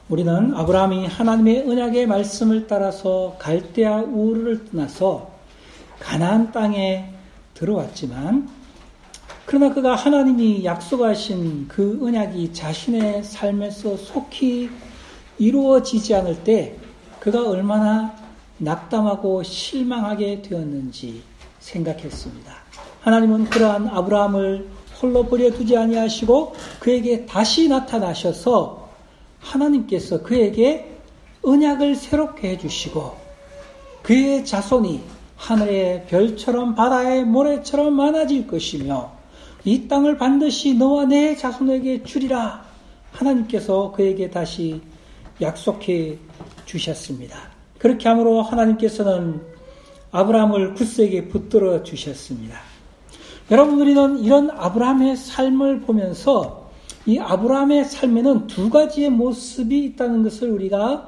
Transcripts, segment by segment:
우리는 아브라함이 하나님의 언약의 말씀을 따라서 갈대아 우르를 떠나서 가나안 땅에 들어왔지만, 그러나 그가 하나님이 약속하신 그 언약이 자신의 삶에서 속히 이루어지지 않을 때 그가 얼마나 낙담하고 실망하게 되었는지 생각했습니다. 하나님은 그러한 아브라함을 홀로 버려두지 아니하시고 그에게 다시 나타나셔서 하나님께서 그에게 언약을 새롭게 해주시고 그의 자손이 하늘의 별처럼 바다의 모래처럼 많아질 것이며 이 땅을 반드시 너와 내 자손에게 주리라 하나님께서 그에게 다시 약속해 주셨습니다. 그렇게 함으로 하나님께서는 아브라함을 굳세게 붙들어 주셨습니다. 여러분, 우리는 이런 아브라함의 삶을 보면서 이 아브라함의 삶에는 두 가지의 모습이 있다는 것을 우리가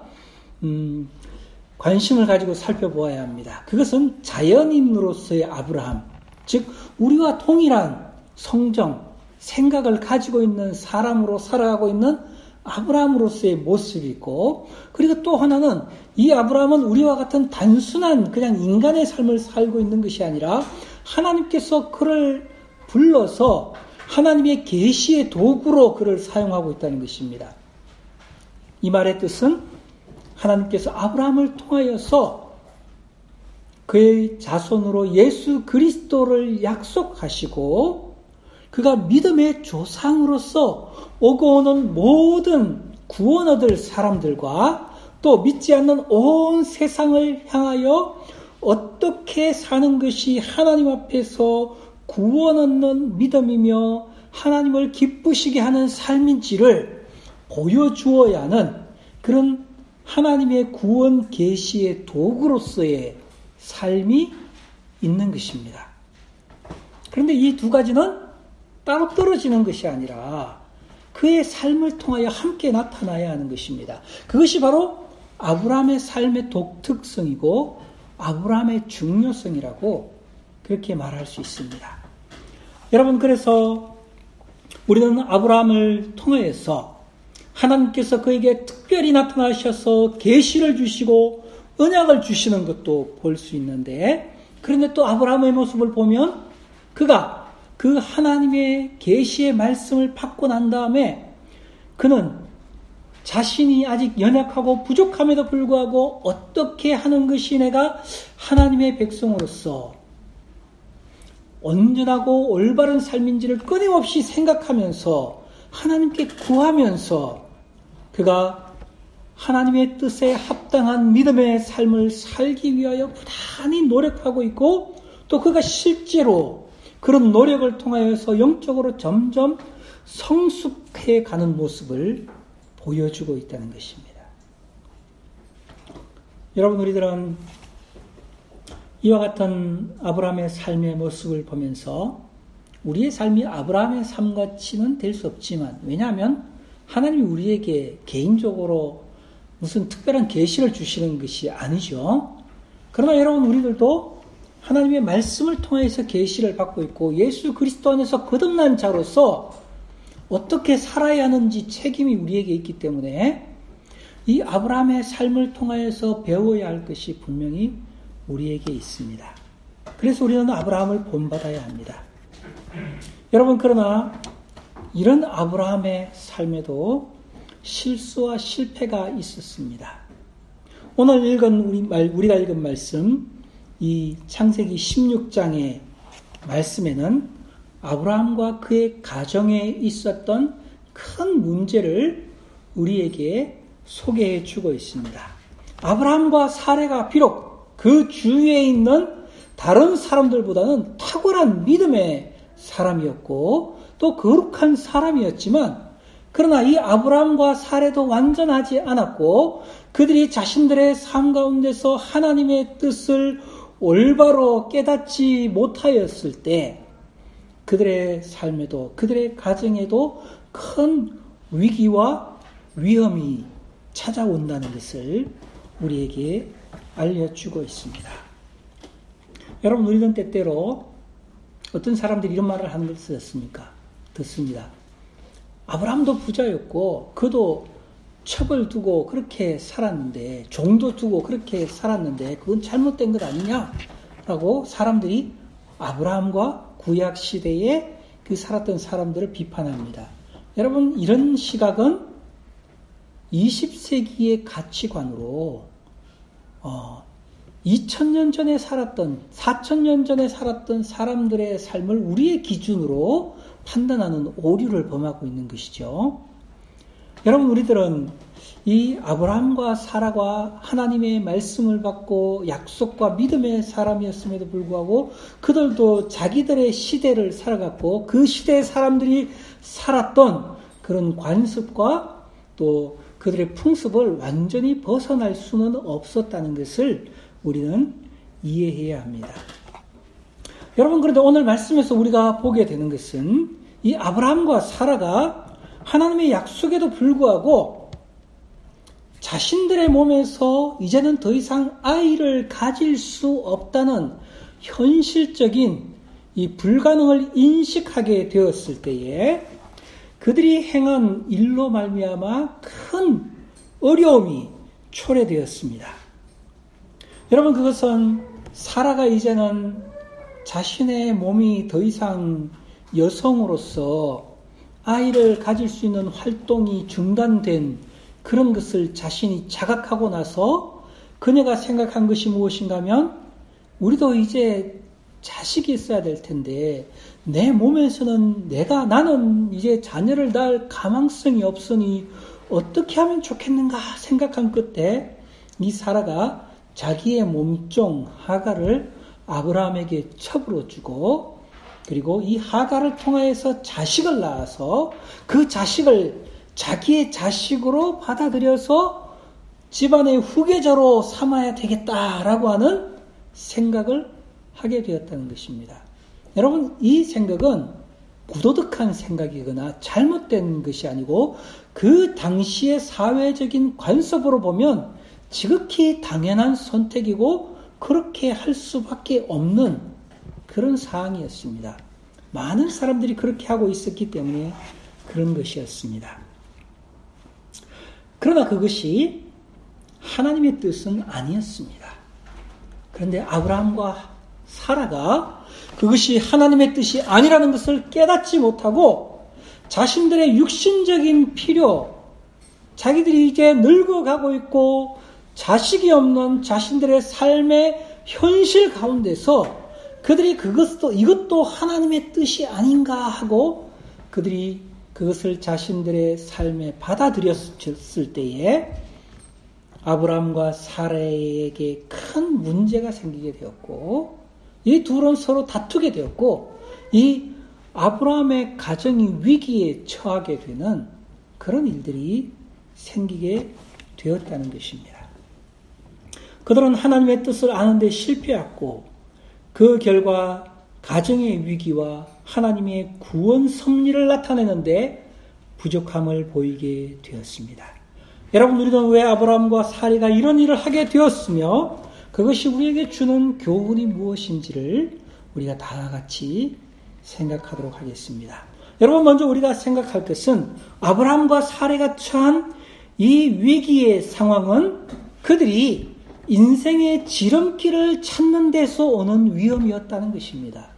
관심을 가지고 살펴보아야 합니다. 그것은 자연인으로서의 아브라함, 즉 우리와 동일한 성정, 생각을 가지고 있는 사람으로 살아가고 있는 아브라함으로서의 모습이 있고, 그리고 또 하나는 이 아브라함은 우리와 같은 단순한 그냥 인간의 삶을 살고 있는 것이 아니라 하나님께서 그를 불러서 하나님의 계시의 도구로 그를 사용하고 있다는 것입니다. 이 말의 뜻은 하나님께서 아브라함을 통하여서 그의 자손으로 예수 그리스도를 약속하시고 그가 믿음의 조상으로서 오고 오는 모든 구원 얻을 사람들과 또 믿지 않는 온 세상을 향하여 어떻게 사는 것이 하나님 앞에서 구원 얻는 믿음이며 하나님을 기쁘시게 하는 삶인지를 보여주어야 하는 그런 하나님의 구원 계시의 도구로서의 삶이 있는 것입니다. 그런데 이 두 가지는 따로 떨어지는 것이 아니라 그의 삶을 통하여 함께 나타나야 하는 것입니다. 그것이 바로 아브라함의 삶의 독특성이고 아브라함의 중요성이라고 그렇게 말할 수 있습니다. 여러분, 그래서 우리는 아브라함을 통해서 하나님께서 그에게 특별히 나타나셔서 계시를 주시고 언약을 주시는 것도 볼 수 있는데, 그런데 또 아브라함의 모습을 보면 그가 그 하나님의 계시의 말씀을 받고 난 다음에 그는 자신이 아직 연약하고 부족함에도 불구하고 어떻게 하는 것이 내가 하나님의 백성으로서 온전하고 올바른 삶인지를 끊임없이 생각하면서 하나님께 구하면서 그가 하나님의 뜻에 합당한 믿음의 삶을 살기 위하여 부단히 노력하고 있고, 또 그가 실제로 그런 노력을 통하여서 영적으로 점점 성숙해 가는 모습을 보여주고 있다는 것입니다. 여러분, 우리들은 이와 같은 아브라함의 삶의 모습을 보면서 우리의 삶이 아브라함의 삶같이는 될 수 없지만, 왜냐하면 하나님이 우리에게 개인적으로 무슨 특별한 계시를 주시는 것이 아니죠. 그러나 여러분, 우리들도 하나님의 말씀을 통해서 계시를 받고 있고 예수 그리스도 안에서 거듭난 자로서 어떻게 살아야 하는지 책임이 우리에게 있기 때문에 이 아브라함의 삶을 통하여서 배워야 할 것이 분명히 우리에게 있습니다. 그래서 우리는 아브라함을 본받아야 합니다. 여러분, 그러나 이런 아브라함의 삶에도 실수와 실패가 있었습니다. 오늘 우리가 읽은 말씀, 이 창세기 16장의 말씀에는 아브라함과 그의 가정에 있었던 큰 문제를 우리에게 소개해 주고 있습니다. 아브라함과 사레가 비록 그 주위에 있는 다른 사람들보다는 탁월한 믿음의 사람이었고 또 거룩한 사람이었지만, 그러나 이 아브라함과 사레도 완전하지 않았고 그들이 자신들의 삶 가운데서 하나님의 뜻을 올바로 깨닫지 못하였을 때 그들의 삶에도 그들의 가정에도 큰 위기와 위험이 찾아온다는 것을 우리에게 알려주고 있습니다. 여러분, 우리는 때때로 어떤 사람들이 이런 말을 하는 것을 듣습니다. 아브라함도 부자였고 그도 첩을 두고 그렇게 살았는데, 종도 두고 그렇게 살았는데 그건 잘못된 것 아니냐라고 사람들이 아브라함과 구약 시대에 그 살았던 사람들을 비판합니다. 여러분, 이런 시각은 20세기의 가치관으로 2000년 전에 살았던, 4000년 전에 살았던 사람들의 삶을 우리의 기준으로 판단하는 오류를 범하고 있는 것이죠. 여러분, 우리들은 이 아브라함과 사라가 하나님의 말씀을 받고 약속과 믿음의 사람이었음에도 불구하고 그들도 자기들의 시대를 살아갔고 그 시대의 사람들이 살았던 그런 관습과 또 그들의 풍습을 완전히 벗어날 수는 없었다는 것을 우리는 이해해야 합니다. 여러분, 그런데 오늘 말씀에서 우리가 보게 되는 것은 이 아브라함과 사라가 하나님의 약속에도 불구하고 자신들의 몸에서 이제는 더 이상 아이를 가질 수 없다는 현실적인 이 불가능을 인식하게 되었을 때에 그들이 행한 일로 말미암아 큰 어려움이 초래되었습니다. 여러분, 그것은 사라가 이제는 자신의 몸이 더 이상 여성으로서 아이를 가질 수 있는 활동이 중단된 그런 것을 자신이 자각하고 나서 그녀가 생각한 것이 무엇인가 하면 우리도 이제 자식이 있어야 될 텐데 내 몸에서는 나는 이제 자녀를 낳을 가망성이 없으니 어떻게 하면 좋겠는가 생각한 끝에 이 사라가 자기의 몸종 하갈을 아브라함에게 첩으로 주고 그리고 이 하갈을 통하여서 자식을 낳아서 그 자식을 자기의 자식으로 받아들여서 집안의 후계자로 삼아야 되겠다라고 하는 생각을 하게 되었다는 것입니다. 여러분, 이 생각은 부도덕한 생각이거나 잘못된 것이 아니고 그 당시의 사회적인 관습으로 보면 지극히 당연한 선택이고 그렇게 할 수밖에 없는 그런 사항이었습니다. 많은 사람들이 그렇게 하고 있었기 때문에 그런 것이었습니다. 그러나 그것이 하나님의 뜻은 아니었습니다. 그런데 아브라함과 사라가 그것이 하나님의 뜻이 아니라는 것을 깨닫지 못하고 자신들의 육신적인 필요, 자기들이 이제 늙어가고 있고 자식이 없는 자신들의 삶의 현실 가운데서 그들이 이것도 하나님의 뜻이 아닌가 하고 그들이 그것을 자신들의 삶에 받아들였을 때에 아브라함과 사라에게 큰 문제가 생기게 되었고 이 둘은 서로 다투게 되었고 이 아브라함의 가정이 위기에 처하게 되는 그런 일들이 생기게 되었다는 것입니다. 그들은 하나님의 뜻을 아는데 실패했고 그 결과 가정의 위기와 하나님의 구원 섭리를 나타내는데 부족함을 보이게 되었습니다. 여러분, 우리는 왜 아브라함과 사라가 이런 일을 하게 되었으며 그것이 우리에게 주는 교훈이 무엇인지를 우리가 다 같이 생각하도록 하겠습니다. 여러분, 먼저 우리가 생각할 것은 아브라함과 사라가 처한 이 위기의 상황은 그들이 인생의 지름길을 찾는 데서 오는 위험이었다는 것입니다.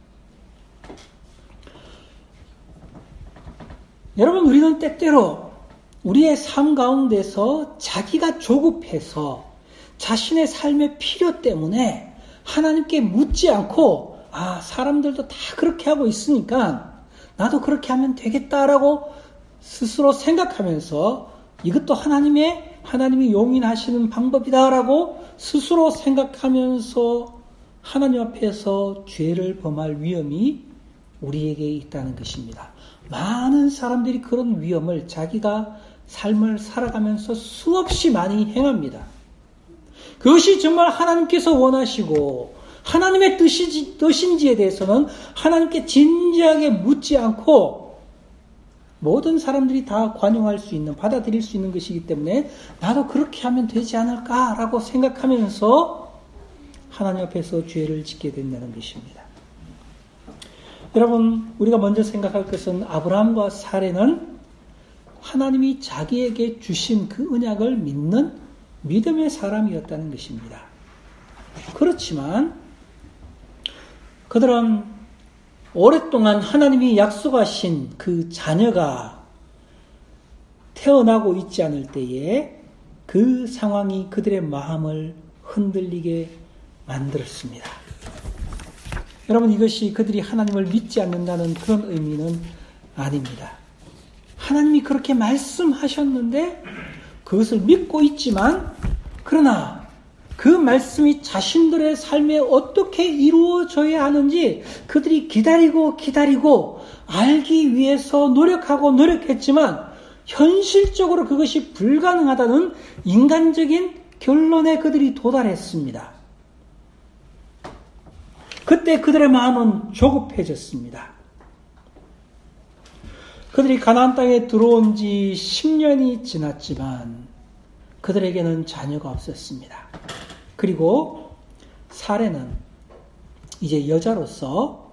여러분, 우리는 때때로 우리의 삶 가운데서 자기가 조급해서 자신의 삶의 필요 때문에 하나님께 묻지 않고 사람들도 다 그렇게 하고 있으니까 나도 그렇게 하면 되겠다라고 스스로 생각하면서 이것도 하나님이 용인하시는 방법이다라고 스스로 생각하면서 하나님 앞에서 죄를 범할 위험이 우리에게 있다는 것입니다. 많은 사람들이 그런 위험을 자기가 삶을 살아가면서 수없이 많이 행합니다. 그것이 정말 하나님께서 원하시고 하나님의 뜻인지에 대해서는 하나님께 진지하게 묻지 않고 모든 사람들이 다 관용할 수 있는, 받아들일 수 있는 것이기 때문에 나도 그렇게 하면 되지 않을까라고 생각하면서 하나님 앞에서 죄를 짓게 된다는 것입니다. 여러분, 우리가 먼저 생각할 것은 아브라함과 사라는 하나님이 자기에게 주신 그 언약을 믿는 믿음의 사람이었다는 것입니다. 그렇지만 그들은 오랫동안 하나님이 약속하신 그 자녀가 태어나고 있지 않을 때에 그 상황이 그들의 마음을 흔들리게 만들었습니다. 여러분, 이것이 그들이 하나님을 믿지 않는다는 그런 의미는 아닙니다. 하나님이 그렇게 말씀하셨는데 그것을 믿고 있지만, 그러나 그 말씀이 자신들의 삶에 어떻게 이루어져야 하는지 그들이 기다리고 알기 위해서 노력했지만 현실적으로 그것이 불가능하다는 인간적인 결론에 그들이 도달했습니다. 그때 그들의 마음은 조급해졌습니다. 그들이 가나안 땅에 들어온 지 10년이 지났지만 그들에게는 자녀가 없었습니다. 그리고 사레는 이제 여자로서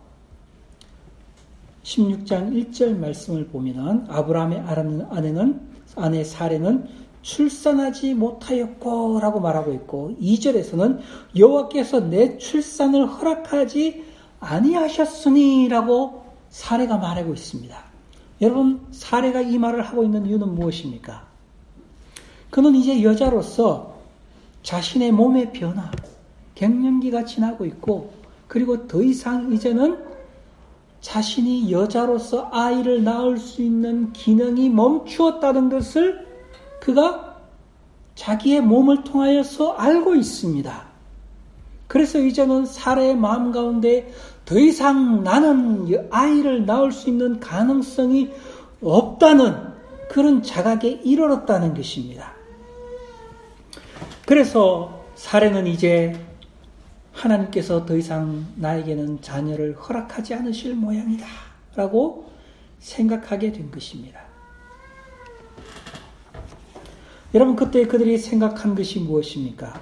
16장 1절 말씀을 보면 아브라함의 아내 사레는 출산하지 못하였고 라고 말하고 있고, 2절에서는 여호와께서 내 출산을 허락하지 아니하셨으니 라고 사레가 말하고 있습니다. 여러분, 사레가 이 말을 하고 있는 이유는 무엇입니까? 그는 이제 여자로서 자신의 몸의 변화, 갱년기가 지나고 있고, 그리고 더 이상 이제는 자신이 여자로서 아이를 낳을 수 있는 기능이 멈추었다는 것을 그가 자기의 몸을 통하여서 알고 있습니다. 그래서 이제는 사라의 마음 가운데 더 이상 나는 아이를 낳을 수 있는 가능성이 없다는 그런 자각에 이르렀다는 것입니다. 그래서 사라는 이제 하나님께서 더 이상 나에게는 자녀를 허락하지 않으실 모양이다 라고 생각하게 된 것입니다. 여러분, 그때 그들이 생각한 것이 무엇입니까?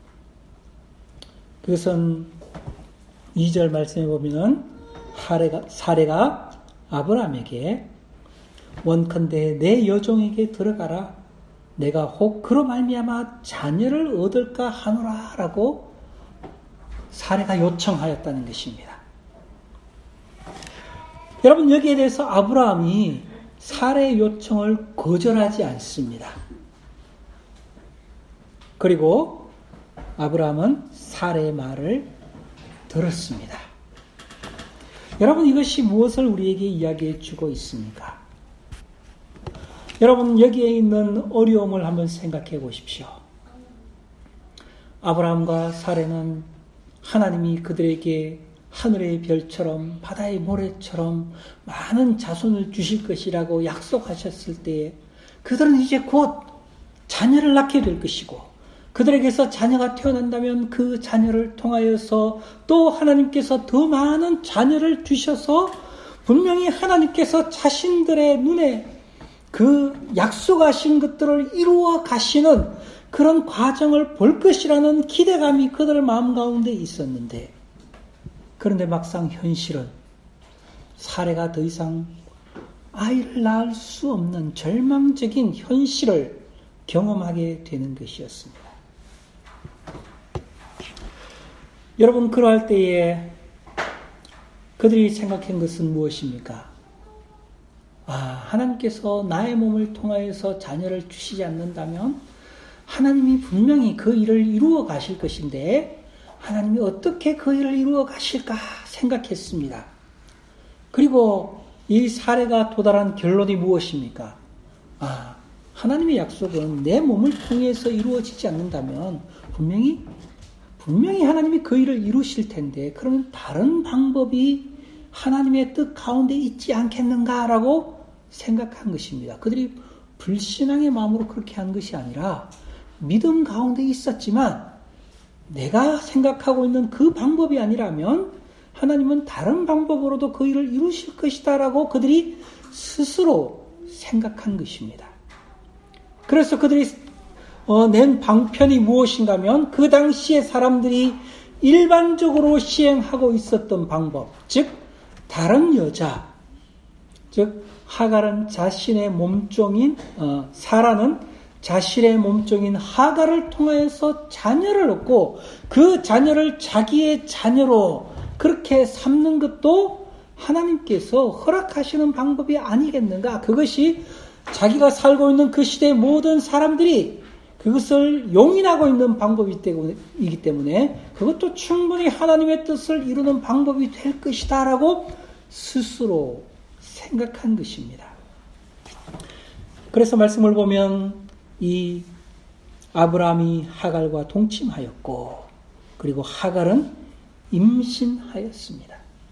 그것은 2절 말씀에 보면 사레가 아브라함에게 원컨대 내 여종에게 들어가라, 내가 혹 그로 말미암아 자녀를 얻을까 하노라 라고 사레가 요청하였다는 것입니다. 여러분, 여기에 대해서 아브라함이 사레의 요청을 거절하지 않습니다. 그리고 아브라함은 사레의 말을 들었습니다. 여러분, 이것이 무엇을 우리에게 이야기해 주고 있습니까? 여러분, 여기에 있는 어려움을 한번 생각해 보십시오. 아브라함과 사레는 하나님이 그들에게 하늘의 별처럼 바다의 모래처럼 많은 자손을 주실 것이라고 약속하셨을 때에 그들은 이제 곧 자녀를 낳게 될 것이고, 그들에게서 자녀가 태어난다면 그 자녀를 통하여서 또 하나님께서 더 많은 자녀를 주셔서 분명히 하나님께서 자신들의 눈에 그 약속하신 것들을 이루어 가시는 그런 과정을 볼 것이라는 기대감이 그들 마음 가운데 있었는데, 그런데 막상 현실은 사례가 더 이상 아이를 낳을 수 없는 절망적인 현실을 경험하게 되는 것이었습니다. 여러분, 그러할 때에 그들이 생각한 것은 무엇입니까? 하나님께서 나의 몸을 통하여서 자녀를 주시지 않는다면 하나님이 분명히 그 일을 이루어 가실 것인데 하나님이 어떻게 그 일을 이루어 가실까 생각했습니다. 그리고 이 사례가 도달한 결론이 무엇입니까? 하나님의 약속은 내 몸을 통해서 이루어지지 않는다면 분명히 하나님이 그 일을 이루실 텐데, 그러면 다른 방법이 하나님의 뜻 가운데 있지 않겠는가라고 생각한 것입니다. 그들이 불신앙의 마음으로 그렇게 한 것이 아니라 믿음 가운데 있었지만 내가 생각하고 있는 그 방법이 아니라면 하나님은 다른 방법으로도 그 일을 이루실 것이다 라고 그들이 스스로 생각한 것입니다. 그래서 그들이 낸 방편이 무엇인가 하면 그 당시에 사람들이 일반적으로 시행하고 있었던 방법, 즉 다른 여자, 즉 하갈은 자신의 몸종인 사라는 자신의 몸종인 하갈을 통하여서 자녀를 얻고 그 자녀를 자기의 자녀로 그렇게 삼는 것도 하나님께서 허락하시는 방법이 아니겠는가? 그것이 자기가 살고 있는 그 시대의 모든 사람들이 그것을 용인하고 있는 방법이기 때문에 그것도 충분히 하나님의 뜻을 이루는 방법이 될 것이다 라고 스스로 생각한 것입니다. 그래서 말씀을 보면 이 아브라함이 하갈과 동침하였고 그리고 하갈은 임신하였습니다.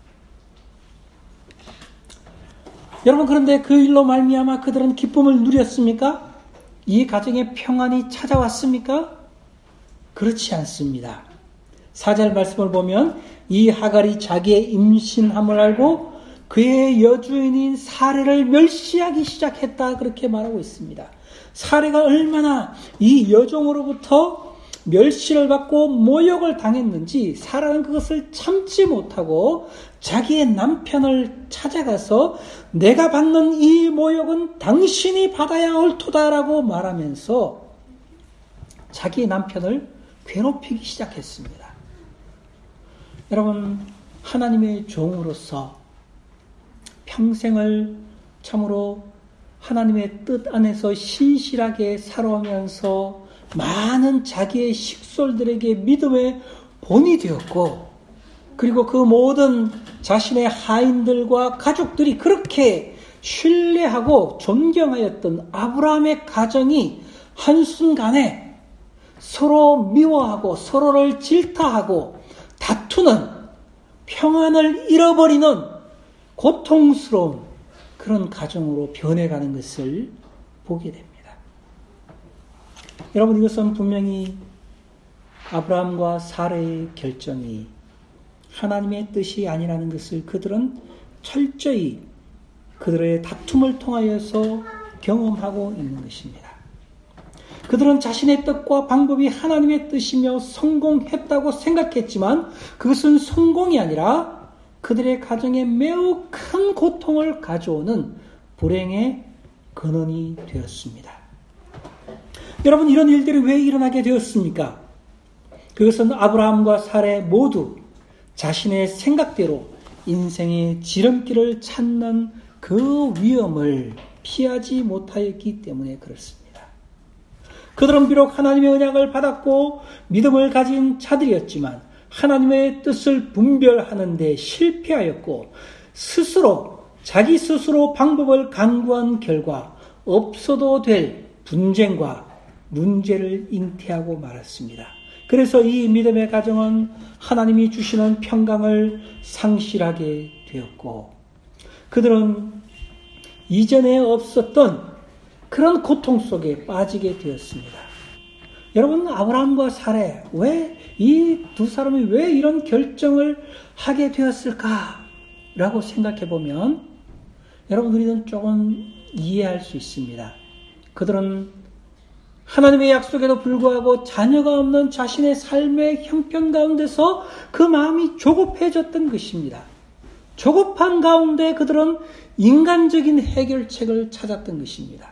여러분, 그런데 그 일로 말미암아 그들은 기쁨을 누렸습니까? 이 가정에 평안이 찾아왔습니까? 그렇지 않습니다. 4절 말씀을 보면 이 하갈이 자기의 임신함을 알고 그의 여주인인 사레를 멸시하기 시작했다, 그렇게 말하고 있습니다. 사레가 얼마나 이 여종으로부터 멸시를 받고 모욕을 당했는지 사라는 그것을 참지 못하고 자기의 남편을 찾아가서 내가 받는 이 모욕은 당신이 받아야 옳도다라고 말하면서 자기 남편을 괴롭히기 시작했습니다. 여러분, 하나님의 종으로서 평생을 참으로 하나님의 뜻 안에서 신실하게 살아오면서 많은 자기의 식솔들에게 믿음의 본이 되었고 그리고 그 모든 자신의 하인들과 가족들이 그렇게 신뢰하고 존경하였던 아브라함의 가정이 한순간에 서로 미워하고 서로를 질타하고 다투는 평안을 잃어버리는 고통스러운 그런 가정으로 변해가는 것을 보게 됩니다. 여러분, 이것은 분명히 아브라함과 사라의 결정이 하나님의 뜻이 아니라는 것을 그들은 철저히 그들의 다툼을 통하여서 경험하고 있는 것입니다. 그들은 자신의 뜻과 방법이 하나님의 뜻이며 성공했다고 생각했지만 그것은 성공이 아니라 그들의 가정에 매우 큰 고통을 가져오는 불행의 근원이 되었습니다. 여러분, 이런 일들이 왜 일어나게 되었습니까? 그것은 아브라함과 사라 모두 자신의 생각대로 인생의 지름길을 찾는 그 위험을 피하지 못하였기 때문에 그렇습니다. 그들은 비록 하나님의 언약을 받았고 믿음을 가진 자들이었지만 하나님의 뜻을 분별하는 데 실패하였고 자기 스스로 방법을 강구한 결과 없어도 될 분쟁과 문제를 잉태하고 말았습니다. 그래서 이 믿음의 가정은 하나님이 주시는 평강을 상실하게 되었고 그들은 이전에 없었던 그런 고통 속에 빠지게 되었습니다. 여러분, 아브라함과 사라, 왜 이 두 사람이 왜 이런 결정을 하게 되었을까라고 생각해 보면 여러분, 우리는 조금 이해할 수 있습니다. 그들은 하나님의 약속에도 불구하고 자녀가 없는 자신의 삶의 형편 가운데서 그 마음이 조급해졌던 것입니다. 조급한 가운데 그들은 인간적인 해결책을 찾았던 것입니다.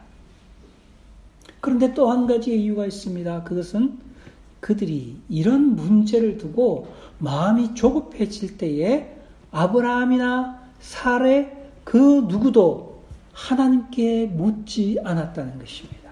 그런데 또 한 가지의 이유가 있습니다. 그것은 그들이 이런 문제를 두고 마음이 조급해질 때에 아브라함이나 사라 그 누구도 하나님께 묻지 않았다는 것입니다.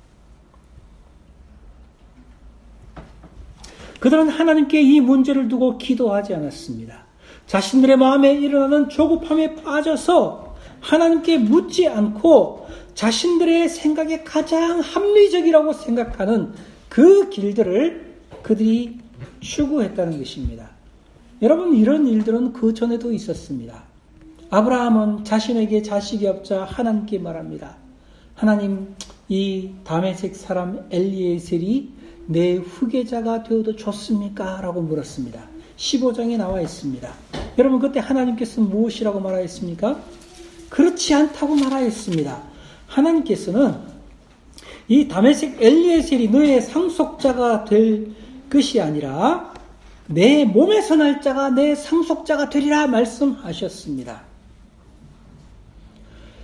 그들은 하나님께 이 문제를 두고 기도하지 않았습니다. 자신들의 마음에 일어나는 조급함에 빠져서 하나님께 묻지 않고 자신들의 생각에 가장 합리적이라고 생각하는 그 길들을 그들이 추구했다는 것입니다. 여러분, 이런 일들은 그 전에도 있었습니다. 아브라함은 자신에게 자식이 없자 하나님께 말합니다. 하나님, 이 다메섹 사람 엘리에셀이 내 후계자가 되어도 좋습니까? 라고 물었습니다. 15장에 나와 있습니다. 여러분, 그때 하나님께서는 무엇이라고 말하였습니까? 그렇지 않다고 말하였습니다. 하나님께서는 이 다메섹 엘리에셀이 너의 상속자가 될 것이 아니라 내 몸에서 날 자가 내 상속자가 되리라 말씀하셨습니다.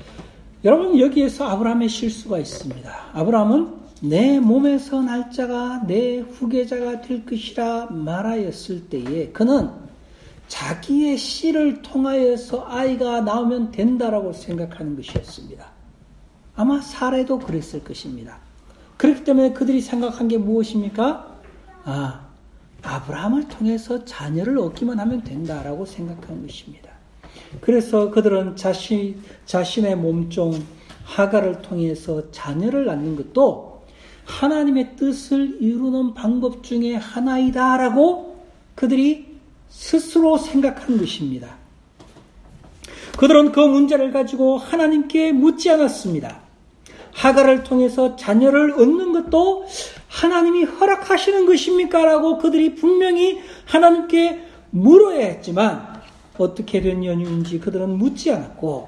여러분, 여기에서 아브라함의 실수가 있습니다. 아브라함은 내 몸에서 날 자가 내 후계자가 될 것이라 말하였을 때에 그는 자기의 씨를 통하여서 아이가 나오면 된다라고 생각하는 것이었습니다. 아마 사례도 그랬을 것입니다. 그렇기 때문에 그들이 생각한 게 무엇입니까? 아브라함을 통해서 자녀를 얻기만 하면 된다라고 생각한 것입니다. 그래서 그들은 자신의 몸종 하갈을 통해서 자녀를 낳는 것도 하나님의 뜻을 이루는 방법 중에 하나이다라고 그들이 스스로 생각한 것입니다. 그들은 그 문제를 가지고 하나님께 묻지 않았습니다. 하갈을 통해서 자녀를 얻는 것도 하나님이 허락하시는 것입니까? 라고 그들이 분명히 하나님께 물어야 했지만 어떻게 된 연유인지 그들은 묻지 않았고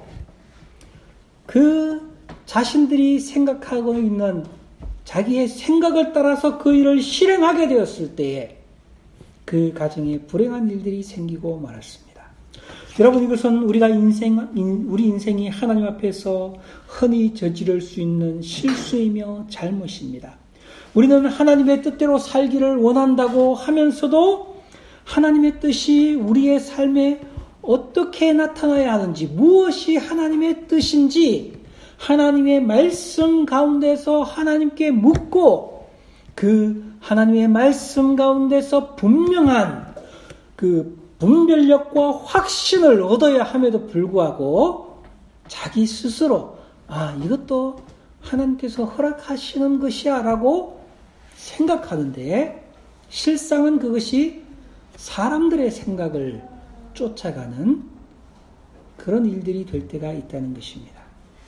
그 자신들이 생각하고 있는 자기의 생각을 따라서 그 일을 실행하게 되었을 때에 그 가정에 불행한 일들이 생기고 말았습니다. 여러분, 이것은 우리 인생이 하나님 앞에서 흔히 저지를 수 있는 실수이며 잘못입니다. 우리는 하나님의 뜻대로 살기를 원한다고 하면서도 하나님의 뜻이 우리의 삶에 어떻게 나타나야 하는지, 무엇이 하나님의 뜻인지 하나님의 말씀 가운데서 하나님께 묻고 그 하나님의 말씀 가운데서 분명한 그 분별력과 확신을 얻어야 함에도 불구하고 자기 스스로 이것도 하나님께서 허락하시는 것이야 라고 생각하는데 실상은 그것이 사람들의 생각을 쫓아가는 그런 일들이 될 때가 있다는 것입니다.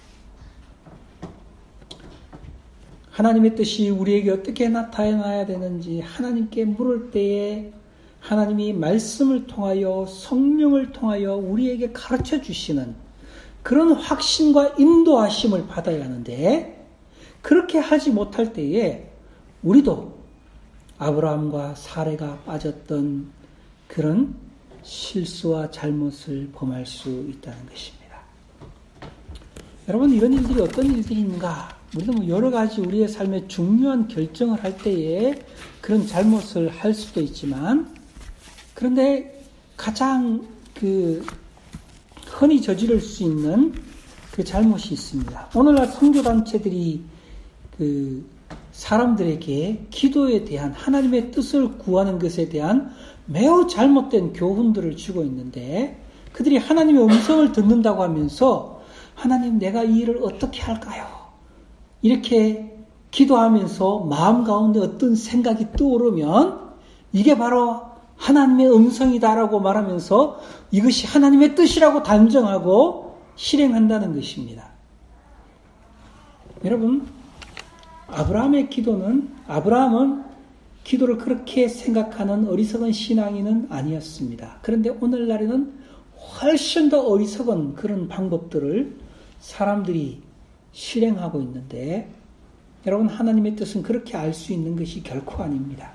하나님의 뜻이 우리에게 어떻게 나타나야 되는지 하나님께 물을 때에 하나님이 말씀을 통하여 성령을 통하여 우리에게 가르쳐 주시는 그런 확신과 인도하심을 받아야 하는데 그렇게 하지 못할 때에 우리도 아브라함과 사레가 빠졌던 그런 실수와 잘못을 범할 수 있다는 것입니다. 여러분, 이런 일들이 어떤 일들이 있는가? 우리는 여러 가지 우리의 삶에 중요한 결정을 할 때에 그런 잘못을 할 수도 있지만 그런데 가장 흔히 저지를 수 있는 그 잘못이 있습니다. 오늘날 선교단체들이 사람들에게 기도에 대한 하나님의 뜻을 구하는 것에 대한 매우 잘못된 교훈들을 주고 있는데 그들이 하나님의 음성을 듣는다고 하면서 하나님, 내가 이 일을 어떻게 할까요? 이렇게 기도하면서 마음 가운데 어떤 생각이 떠오르면 이게 바로 하나님의 음성이다라고 말하면서 이것이 하나님의 뜻이라고 단정하고 실행한다는 것입니다. 여러분, 아브라함은 기도를 그렇게 생각하는 어리석은 신앙인은 아니었습니다. 그런데 오늘날에는 훨씬 더 어리석은 그런 방법들을 사람들이 실행하고 있는데 여러분, 하나님의 뜻은 그렇게 알 수 있는 것이 결코 아닙니다.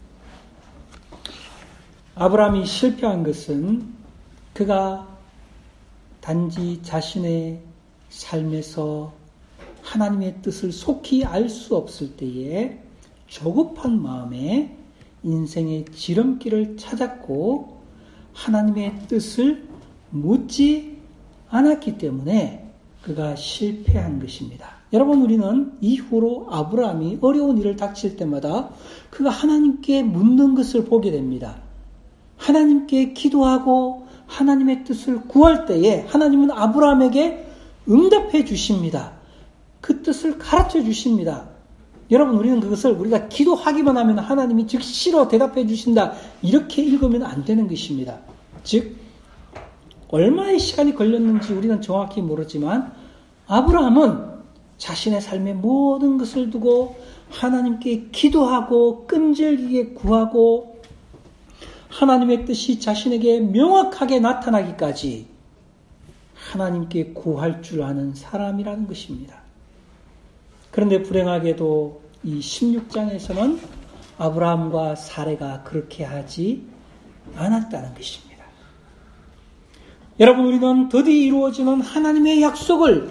아브라함이 실패한 것은 그가 단지 자신의 삶에서 하나님의 뜻을 속히 알 수 없을 때에 조급한 마음에 인생의 지름길을 찾았고 하나님의 뜻을 묻지 않았기 때문에 그가 실패한 것입니다. 여러분, 우리는 이후로 아브라함이 어려운 일을 닥칠 때마다 그가 하나님께 묻는 것을 보게 됩니다. 하나님께 기도하고 하나님의 뜻을 구할 때에 하나님은 아브라함에게 응답해 주십니다. 그 뜻을 가르쳐 주십니다. 여러분, 우리는 그것을 우리가 기도하기만 하면 하나님이 즉시로 대답해 주신다, 이렇게 읽으면 안 되는 것입니다. 즉, 얼마의 시간이 걸렸는지 우리는 정확히 모르지만 아브라함은 자신의 삶의 모든 것을 두고 하나님께 기도하고 끈질기게 구하고 하나님의 뜻이 자신에게 명확하게 나타나기까지 하나님께 구할 줄 아는 사람이라는 것입니다. 그런데 불행하게도 이 16장에서는 아브라함과 사레가 그렇게 하지 않았다는 것입니다. 여러분, 우리는 드디어 이루어지는 하나님의 약속을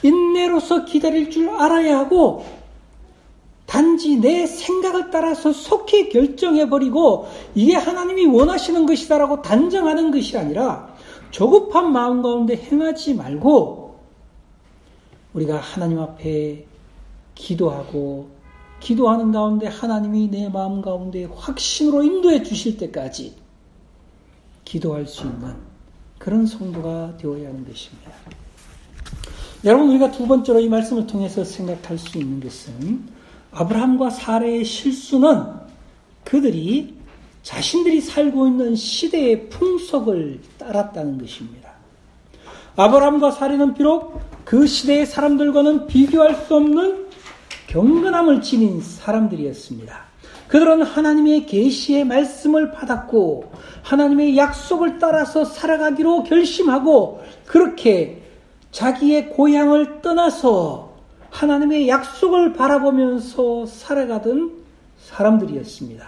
인내로서 기다릴 줄 알아야 하고, 단지 내 생각을 따라서 속히 결정해버리고 이게 하나님이 원하시는 것이다라고 단정하는 것이 아니라 조급한 마음 가운데 행하지 말고 우리가 하나님 앞에 기도하고 기도하는 가운데 하나님이 내 마음 가운데 확신으로 인도해 주실 때까지 기도할 수 있는 그런 성도가 되어야 하는 것입니다. 여러분, 우리가 두 번째로 이 말씀을 통해서 생각할 수 있는 것은 아브라함과 사라의 실수는 그들이 자신들이 살고 있는 시대의 풍속을 따랐다는 것입니다. 아브라함과 사라는 비록 그 시대의 사람들과는 비교할 수 없는 경건함을 지닌 사람들이었습니다. 그들은 하나님의 계시의 말씀을 받았고 하나님의 약속을 따라서 살아가기로 결심하고 그렇게 자기의 고향을 떠나서 하나님의 약속을 바라보면서 살아가던 사람들이었습니다.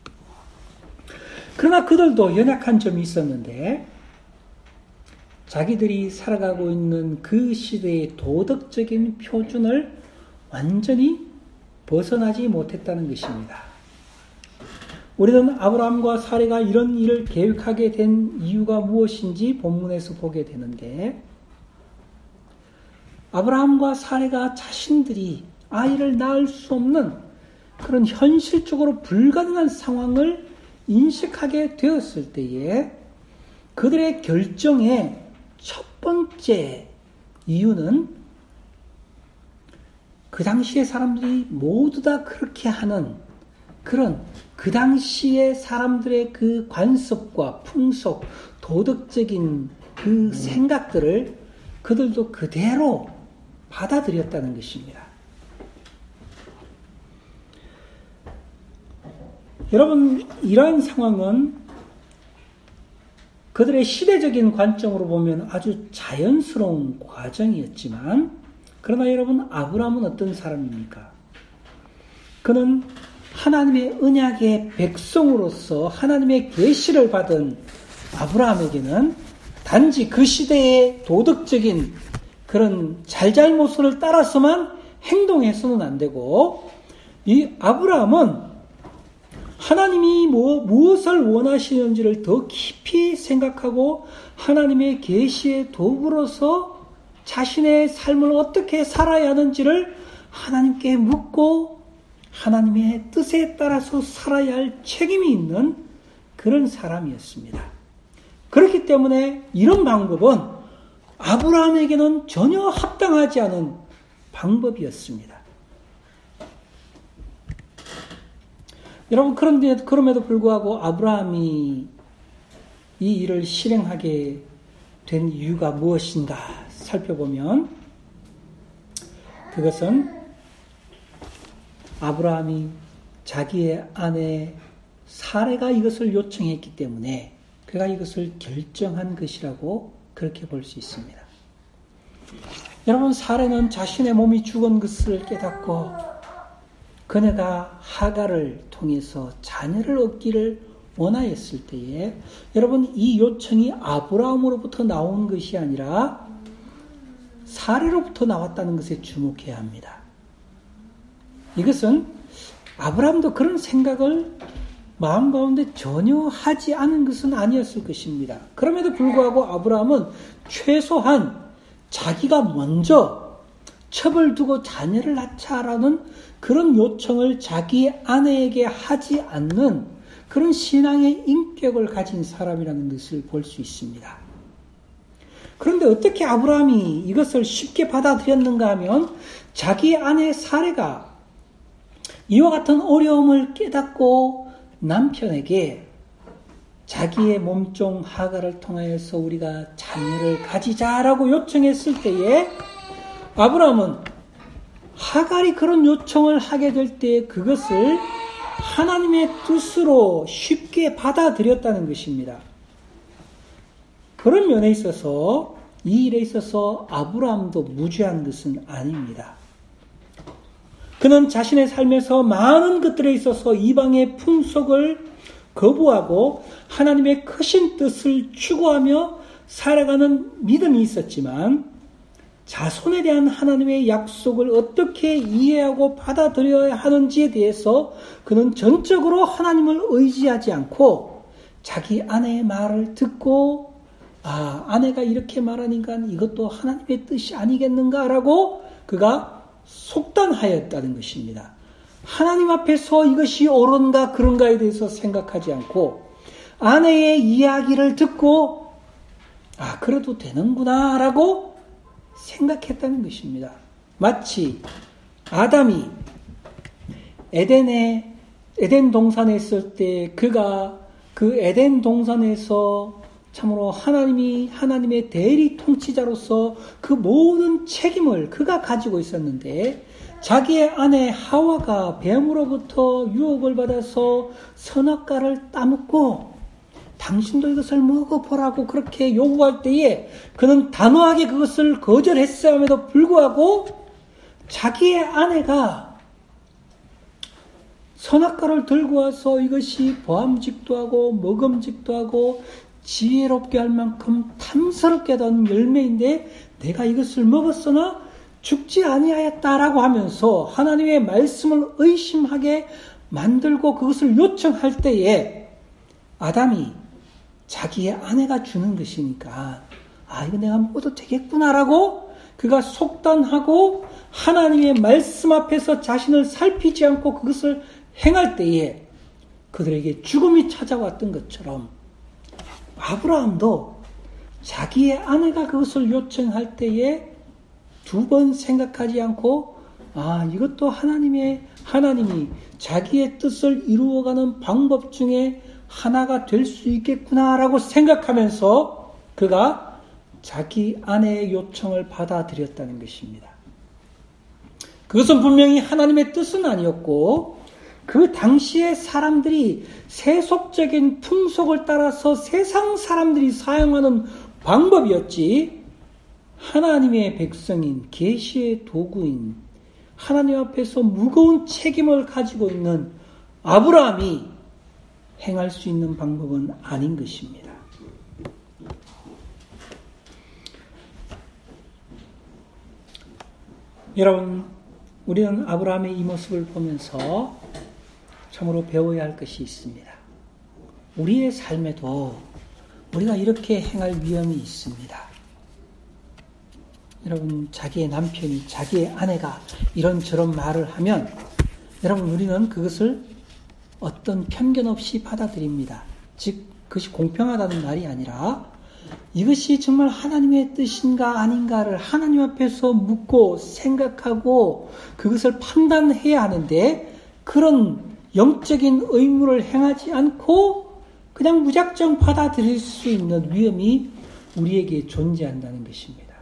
그러나 그들도 연약한 점이 있었는데 자기들이 살아가고 있는 그 시대의 도덕적인 표준을 완전히 벗어나지 못했다는 것입니다. 우리는 아브라함과 사라가 이런 일을 계획하게 된 이유가 무엇인지 본문에서 보게 되는데 아브라함과 사라가 자신들이 아이를 낳을 수 없는 그런 현실적으로 불가능한 상황을 인식하게 되었을 때에 그들의 결정의 첫 번째 이유는 그 당시의 사람들이 모두 다 그렇게 하는 그런 그 당시의 사람들의 그 관습과 풍속, 도덕적인 그 생각들을 그들도 그대로 받아들였다는 것입니다. 여러분, 이러한 상황은 그들의 시대적인 관점으로 보면 아주 자연스러운 과정이었지만 그러나 여러분, 아브라함은 어떤 사람입니까? 그는 하나님의 언약의 백성으로서 하나님의 계시를 받은 아브라함에게는 단지 그 시대의 도덕적인 그런 잘잘못을 따라서만 행동해서는 안 되고 이 아브라함은 하나님이 무엇을 원하시는지를 더 깊이 생각하고 하나님의 계시의 도구로서 자신의 삶을 어떻게 살아야 하는지를 하나님께 묻고 하나님의 뜻에 따라서 살아야 할 책임이 있는 그런 사람이었습니다. 그렇기 때문에 이런 방법은 아브라함에게는 전혀 합당하지 않은 방법이었습니다. 여러분, 그럼에도 불구하고 아브라함이 이 일을 실행하게 된 이유가 무엇인가 살펴보면 그것은 아브라함이 자기의 아내 사라가 이것을 요청했기 때문에 그가 이것을 결정한 것이라고 그렇게 볼 수 있습니다. 여러분, 사라는 자신의 몸이 죽은 것을 깨닫고 그녀가 하갈을 통해서 자녀를 얻기를 원하였을 때에 여러분, 이 요청이 아브라함으로부터 나온 것이 아니라 사라로부터 나왔다는 것에 주목해야 합니다. 이것은 아브라함도 그런 생각을 마음 가운데 전혀 하지 않은 것은 아니었을 것입니다. 그럼에도 불구하고 아브라함은 최소한 자기가 먼저 첩을 두고 자녀를 낳자라는 그런 요청을 자기 아내에게 하지 않는 그런 신앙의 인격을 가진 사람이라는 것을 볼 수 있습니다. 그런데 어떻게 아브라함이 이것을 쉽게 받아들였는가 하면 자기 아내 사라가 이와 같은 어려움을 깨닫고 남편에게 자기의 몸종 하갈을 통하여서 우리가 자녀를 가지자라고 요청했을 때에 아브라함은 하갈이 그런 요청을 하게 될 때 그것을 하나님의 뜻으로 쉽게 받아들였다는 것입니다. 그런 면에 있어서 이 일에 있어서 아브라함도 무죄한 것은 아닙니다. 그는 자신의 삶에서 많은 것들에 있어서 이방의 풍속을 거부하고 하나님의 크신 뜻을 추구하며 살아가는 믿음이 있었지만 자손에 대한 하나님의 약속을 어떻게 이해하고 받아들여야 하는지에 대해서 그는 전적으로 하나님을 의지하지 않고 자기 아내의 말을 듣고 아내가 이렇게 말하니까 이것도 하나님의 뜻이 아니겠는가라고 그가 속단하였다는 것입니다. 하나님 앞에서 이것이 옳은가 그런가에 대해서 생각하지 않고 아내의 이야기를 듣고 그래도 되는구나 라고 생각했다는 것입니다. 마치 아담이 에덴 동산에 있을 때 그가 그 에덴 동산에서 참으로 하나님의 대리 통치자로서 그 모든 책임을 그가 가지고 있었는데 자기의 아내 하와가 뱀으로부터 유혹을 받아서 선악과를 따먹고 당신도 이것을 먹어보라고 그렇게 요구할 때에 그는 단호하게 그것을 거절했음에도 불구하고 자기의 아내가 선악과를 들고 와서 이것이 보암직도 하고 먹음직도 하고 지혜롭게 할 만큼 탐스럽게 된 열매인데 내가 이것을 먹었으나 죽지 아니하였다라고 하면서 하나님의 말씀을 의심하게 만들고 그것을 요청할 때에 아담이 자기의 아내가 주는 것이니까 이거 내가 먹어도 되겠구나라고 그가 속단하고 하나님의 말씀 앞에서 자신을 살피지 않고 그것을 행할 때에 그들에게 죽음이 찾아왔던 것처럼 아브라함도 자기의 아내가 그것을 요청할 때에 두 번 생각하지 않고 이것도 하나님이 자기의 뜻을 이루어가는 방법 중에 하나가 될 수 있겠구나라고 생각하면서 그가 자기 아내의 요청을 받아들였다는 것입니다. 그것은 분명히 하나님의 뜻은 아니었고 그 당시의 사람들이 세속적인 풍속을 따라서 세상 사람들이 사용하는 방법이었지 하나님의 백성인 계시의 도구인 하나님 앞에서 무거운 책임을 가지고 있는 아브라함이 행할 수 있는 방법은 아닌 것입니다. 여러분, 우리는 아브라함의 이 모습을 보면서 참으로 배워야 할 것이 있습니다. 우리의 삶에도 우리가 이렇게 행할 위험이 있습니다. 여러분, 자기의 남편이, 자기의 아내가 이런저런 말을 하면 여러분, 우리는 그것을 어떤 편견 없이 받아들입니다. 즉, 그것이 공평하다는 말이 아니라 이것이 정말 하나님의 뜻인가 아닌가를 하나님 앞에서 묻고 생각하고 그것을 판단해야 하는데 그런 영적인 의무를 행하지 않고 그냥 무작정 받아들일 수 있는 위험이 우리에게 존재한다는 것입니다.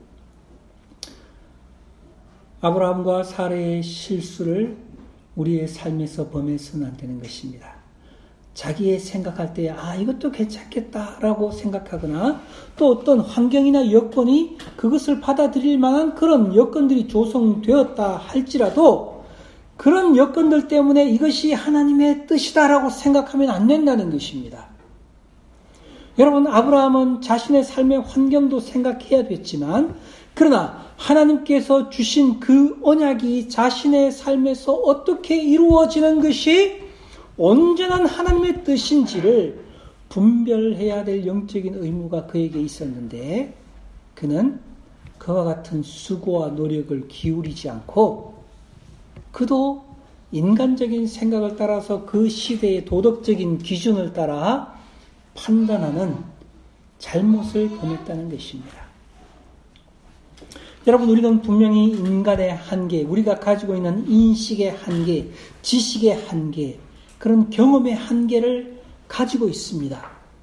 아브라함과 사라의 실수를 우리의 삶에서 범해서는 안 되는 것입니다. 자기의 생각할 때 이것도 괜찮겠다라고 생각하거나 또 어떤 환경이나 여건이 그것을 받아들일 만한 그런 여건들이 조성되었다 할지라도 그런 여건들 때문에 이것이 하나님의 뜻이다라고 생각하면 안 된다는 것입니다. 여러분, 아브라함은 자신의 삶의 환경도 생각해야 됐지만 그러나 하나님께서 주신 그 언약이 자신의 삶에서 어떻게 이루어지는 것이 온전한 하나님의 뜻인지를 분별해야 될 영적인 의무가 그에게 있었는데 그는 그와 같은 수고와 노력을 기울이지 않고 그도 인간적인 생각을 따라서 그 시대의 도덕적인 기준을 따라 판단하는 잘못을 범했다는 것입니다. 여러분, 우리는 분명히 인간의 한계, 우리가 가지고 있는 인식의 한계, 지식의 한계, 그런 경험의 한계를 가지고 있습니다.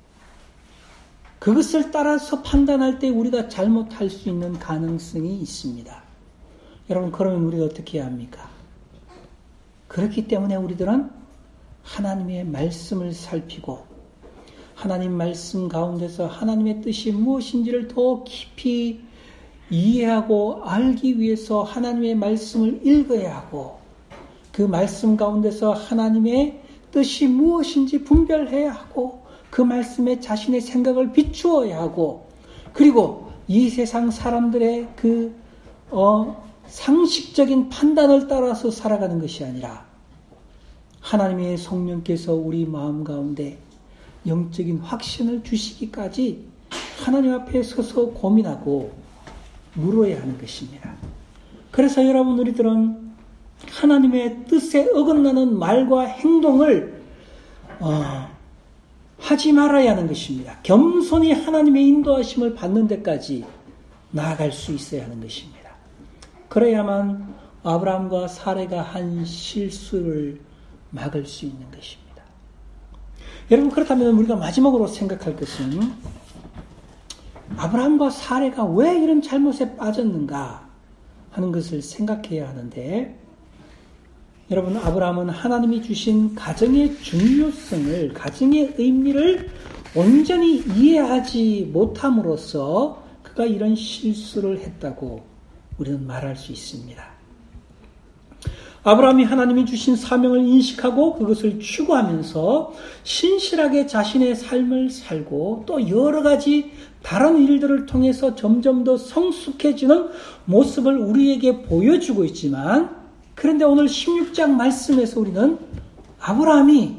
그것을 따라서 판단할 때 우리가 잘못할 수 있는 가능성이 있습니다. 여러분, 그러면 우리가 어떻게 해야 합니까? 그렇기 때문에 우리들은 하나님의 말씀을 살피고 하나님 말씀 가운데서 하나님의 뜻이 무엇인지를 더 깊이 이해하고 알기 위해서 하나님의 말씀을 읽어야 하고 그 말씀 가운데서 하나님의 뜻이 무엇인지 분별해야 하고 그 말씀에 자신의 생각을 비추어야 하고 그리고 이 세상 사람들의 그 상식적인 판단을 따라서 살아가는 것이 아니라 하나님의 성령께서 우리 마음 가운데 영적인 확신을 주시기까지 하나님 앞에 서서 고민하고 물어야 하는 것입니다. 그래서 여러분, 우리들은 하나님의 뜻에 어긋나는 말과 행동을 하지 말아야 하는 것입니다. 겸손히 하나님의 인도하심을 받는 데까지 나아갈 수 있어야 하는 것입니다. 그래야만 아브라함과 사레가 한 실수를 막을 수 있는 것입니다. 여러분, 그렇다면 우리가 마지막으로 생각할 것은 아브라함과 사레가 왜 이런 잘못에 빠졌는가 하는 것을 생각해야 하는데, 여러분, 아브라함은 하나님이 주신 가정의 중요성을, 가정의 의미를 온전히 이해하지 못함으로써 그가 이런 실수를 했다고 우리는 말할 수 있습니다. 아브라함이 하나님이 주신 사명을 인식하고 그것을 추구하면서 신실하게 자신의 삶을 살고 또 여러 가지 다른 일들을 통해서 점점 더 성숙해지는 모습을 우리에게 보여주고 있지만, 그런데 오늘 16장 말씀에서 우리는 아브라함이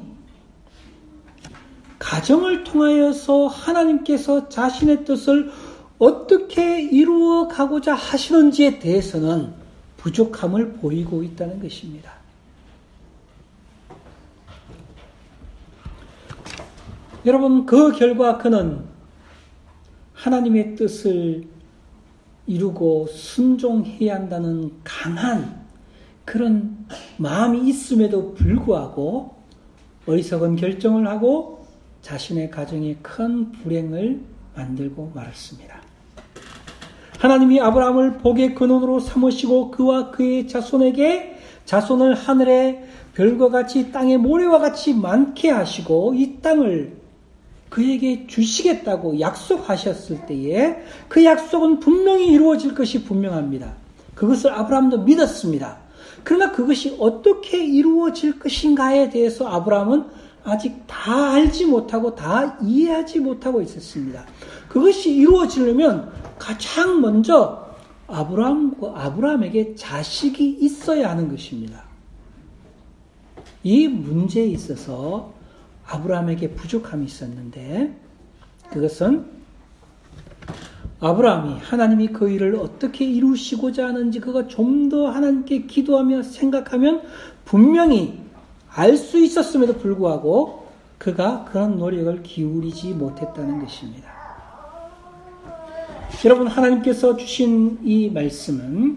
가정을 통하여서 하나님께서 자신의 뜻을 어떻게 이루어 가고자 하시는지에 대해서는 부족함을 보이고 있다는 것입니다. 여러분, 그 결과 그는 하나님의 뜻을 이루고 순종해야 한다는 강한 그런 마음이 있음에도 불구하고 어리석은 결정을 하고 자신의 가정에 큰 불행을 만들고 말았습니다. 하나님이 아브라함을 복의 근원으로 삼으시고 그와 그의 자손에게 자손을 하늘의 별과 같이 땅의 모래와 같이 많게 하시고 이 땅을 그에게 주시겠다고 약속하셨을 때에 그 약속은 분명히 이루어질 것이 분명합니다. 그것을 아브라함도 믿었습니다. 그러나 그것이 어떻게 이루어질 것인가에 대해서 아브라함은 아직 다 알지 못하고 다 이해하지 못하고 있었습니다. 그것이 이루어지려면 가장 먼저 아브라함에게 자식이 있어야 하는 것입니다. 이 문제에 있어서 아브라함에게 부족함이 있었는데, 그것은 아브라함이 하나님이 그 일을 어떻게 이루시고자 하는지 그가 좀 더 하나님께 기도하며 생각하면 분명히 알 수 있었음에도 불구하고 그가 그런 노력을 기울이지 못했다는 것입니다. 여러분, 하나님께서 주신 이 말씀은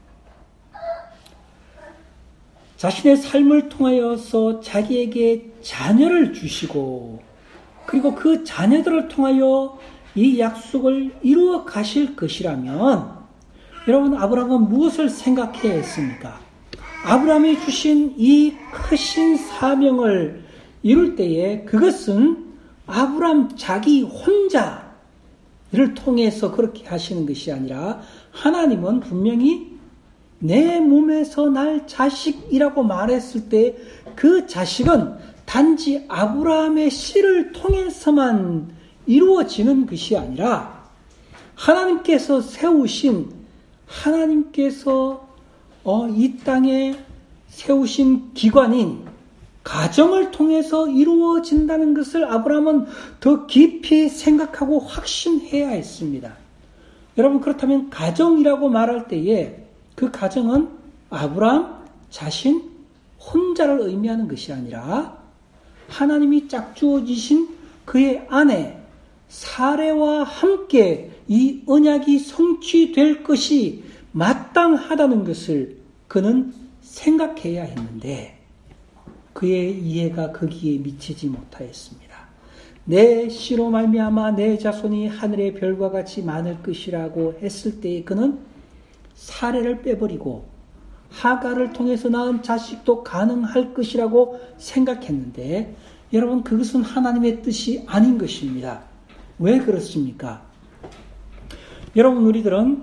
자신의 삶을 통하여서 자기에게 자녀를 주시고 그리고 그 자녀들을 통하여 이 약속을 이루어 가실 것이라면, 여러분, 아브라함은 무엇을 생각해야 했습니까? 아브라함이 주신 이 크신 사명을 이룰 때에 그것은 아브라함 자기 혼자를 통해서 그렇게 하시는 것이 아니라 하나님은 분명히 내 몸에서 날 자식이라고 말했을 때 그 자식은 단지 아브라함의 씨를 통해서만 이루어지는 것이 아니라 하나님께서 세우신, 하나님께서 이 땅에 세우신 기관인 가정을 통해서 이루어진다는 것을 아브라함은 더 깊이 생각하고 확신해야 했습니다. 여러분, 그렇다면 가정이라고 말할 때에 그 가정은 아브라함 자신 혼자를 의미하는 것이 아니라 하나님이 짝주어지신 그의 아내 사레와 함께 이 언약이 성취될 것이 마땅하다는 것을 그는 생각해야 했는데 그의 이해가 거기에 미치지 못하였습니다. 내 씨로 말미암아 내 자손이 하늘의 별과 같이 많을 것이라고 했을 때에 그는 사레를 빼버리고 하가를 통해서 낳은 자식도 가능할 것이라고 생각했는데, 여러분, 그것은 하나님의 뜻이 아닌 것입니다. 왜 그렇습니까? 여러분, 우리들은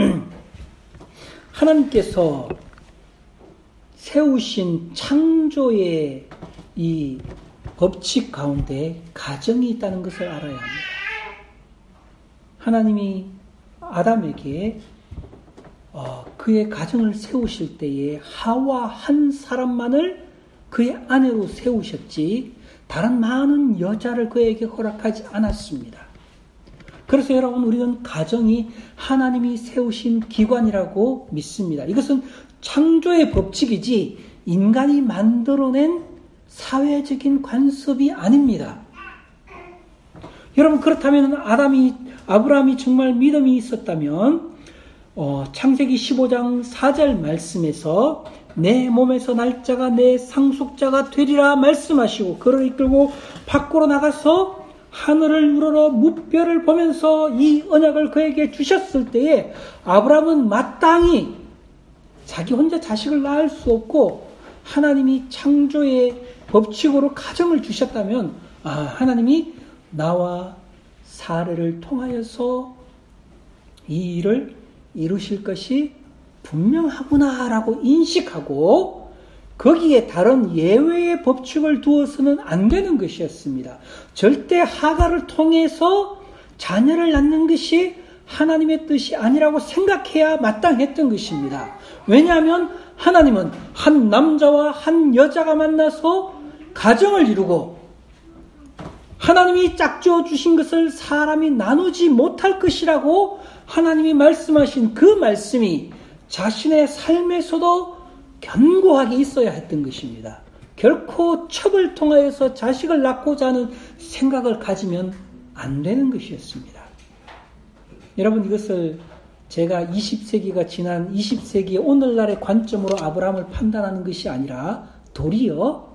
하나님께서 세우신 창조의 이 법칙 가운데 가정이 있다는 것을 알아야 합니다. 하나님이 아담에게 그의 가정을 세우실 때에 하와 한 사람만을 그의 아내로 세우셨지 다른 많은 여자를 그에게 허락하지 않았습니다. 그래서 여러분 우리는 가정이 하나님이 세우신 기관이라고 믿습니다. 이것은 창조의 법칙이지 인간이 만들어낸 사회적인 관습이 아닙니다. 여러분 그렇다면 아브라함이 정말 믿음이 있었다면 창세기 15장 4절 말씀에서 내 몸에서 날짜가 내 상속자가 되리라 말씀하시고 그를 이끌고 밖으로 나가서 하늘을 우러러 무별을 보면서 이 언약을 그에게 주셨을 때에 아브라함은 마땅히 자기 혼자 자식을 낳을 수 없고 하나님이 창조의 법칙으로 가정을 주셨다면 하나님이 나와 사례를 통하여서 이 일을 이루실 것이 분명하구나라고 인식하고 거기에 다른 예외의 법칙을 두어서는 안 되는 것이었습니다. 절대 하가를 통해서 자녀를 낳는 것이 하나님의 뜻이 아니라고 생각해야 마땅했던 것입니다. 왜냐하면 하나님은 한 남자와 한 여자가 만나서 가정을 이루고 하나님이 짝지어 주신 것을 사람이 나누지 못할 것이라고 하나님이 말씀하신 그 말씀이 자신의 삶에서도 견고하게 있어야 했던 것입니다. 결코 첩을 통하여서 자식을 낳고자 하는 생각을 가지면 안 되는 것이었습니다. 여러분 이것을 제가 20세기가 지난 20세기의 오늘날의 관점으로 아브라함을 판단하는 것이 아니라 도리어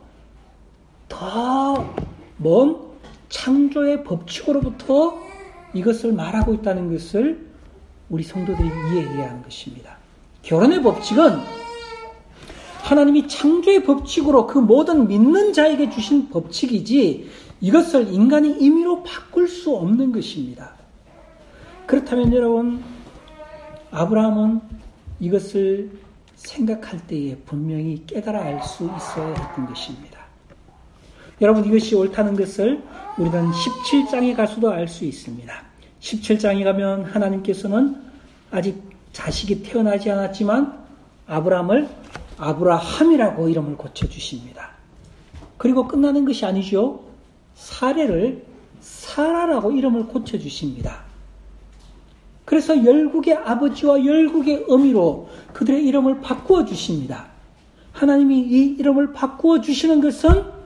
더 먼 창조의 법칙으로부터 이것을 말하고 있다는 것을 우리 성도들이 이해해야 하는 것입니다. 결혼의 법칙은 하나님이 창조의 법칙으로 그 모든 믿는 자에게 주신 법칙이지 이것을 인간이 임의로 바꿀 수 없는 것입니다. 그렇다면 여러분 아브라함은 이것을 생각할 때에 분명히 깨달아 알 수 있어야 했던 것입니다. 여러분 이것이 옳다는 것을 우리는 17장에 가서도 알 수 있습니다. 17장에 가면 하나님께서는 아직 자식이 태어나지 않았지만 아브라함을 아브라함이라고 이름을 고쳐주십니다. 그리고 끝나는 것이 아니죠. 사례를 사라라고 이름을 고쳐주십니다. 그래서 열국의 아버지와 열국의 어미로 그들의 이름을 바꾸어 주십니다. 하나님이 이 이름을 바꾸어 주시는 것은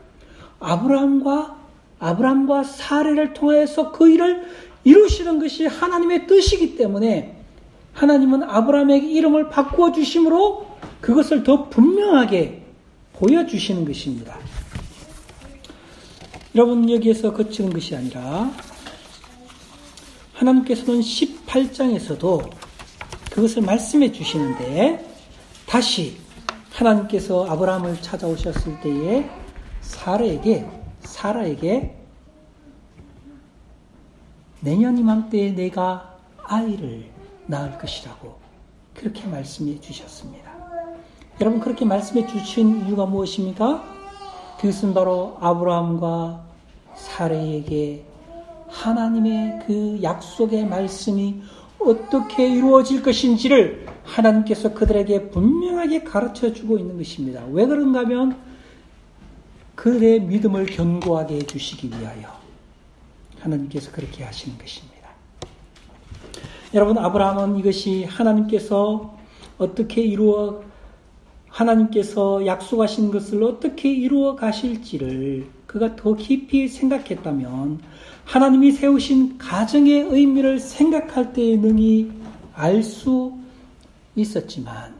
아브라함과 사례를 통해서 그 일을 이루시는 것이 하나님의 뜻이기 때문에 하나님은 아브라함에게 이름을 바꾸어 주심으로 그것을 더 분명하게 보여주시는 것입니다. 여러분 여기에서 그치는 것이 아니라 하나님께서는 18장에서도 그것을 말씀해 주시는데 다시 하나님께서 아브라함을 찾아오셨을 때에 사라에게 내년 이맘때에 내가 아이를 낳을 것이라고 그렇게 말씀해 주셨습니다. 여러분 그렇게 말씀해 주신 이유가 무엇입니까? 그것은 바로 아브라함과 사라에게 하나님의 그 약속의 말씀이 어떻게 이루어질 것인지를 하나님께서 그들에게 분명하게 가르쳐주고 있는 것입니다. 왜 그런가 하면 그들의 믿음을 견고하게 해주시기 위하여 하나님께서 그렇게 하시는 것입니다. 여러분 아브라함은 이것이 하나님께서 약속하신 것을 어떻게 이루어 가실지를 그가 더 깊이 생각했다면 하나님이 세우신 가정의 의미를 생각할 때에 능히 알 수 있었지만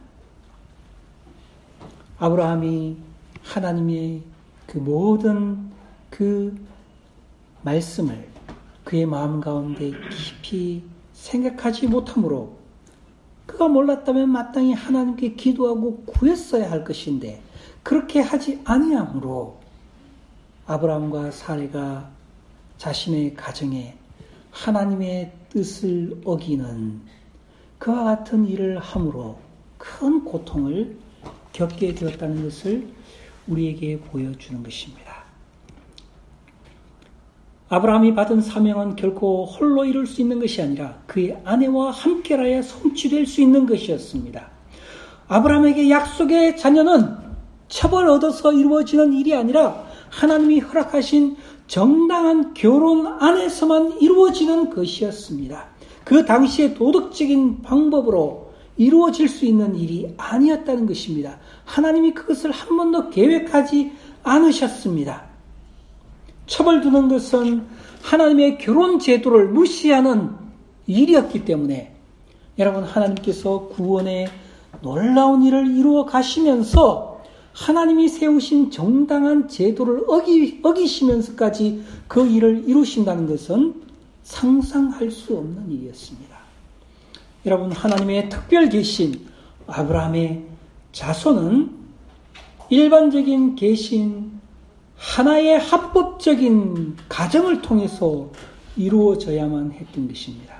아브라함이 하나님의 그 모든 그 말씀을 그의 마음 가운데 깊이 생각하지 못하므로 그가 몰랐다면 마땅히 하나님께 기도하고 구했어야 할 것인데 그렇게 하지 아니하므로 아브라함과 사례가 자신의 가정에 하나님의 뜻을 어기는 그와 같은 일을 함으로 큰 고통을 겪게 되었다는 것을 우리에게 보여주는 것입니다. 아브라함이 받은 사명은 결코 홀로 이룰 수 있는 것이 아니라 그의 아내와 함께라야 성취될 수 있는 것이었습니다. 아브라함에게 약속의 자녀는 첩을 얻어서 이루어지는 일이 아니라 하나님이 허락하신 정당한 결혼 안에서만 이루어지는 것이었습니다. 그 당시의 도덕적인 방법으로 이루어질 수 있는 일이 아니었다는 것입니다. 하나님이 그것을 한 번도 계획하지 않으셨습니다. 첩을 두는 것은 하나님의 결혼 제도를 무시하는 일이었기 때문에 여러분, 하나님께서 구원의 놀라운 일을 이루어 가시면서 하나님이 세우신 정당한 제도를 어기시면서까지 그 일을 이루신다는 것은 상상할 수 없는 일이었습니다. 여러분, 하나님의 특별 계신 아브라함의 자손은 일반적인 계신 하나의 합법적인 가정을 통해서 이루어져야만 했던 것입니다.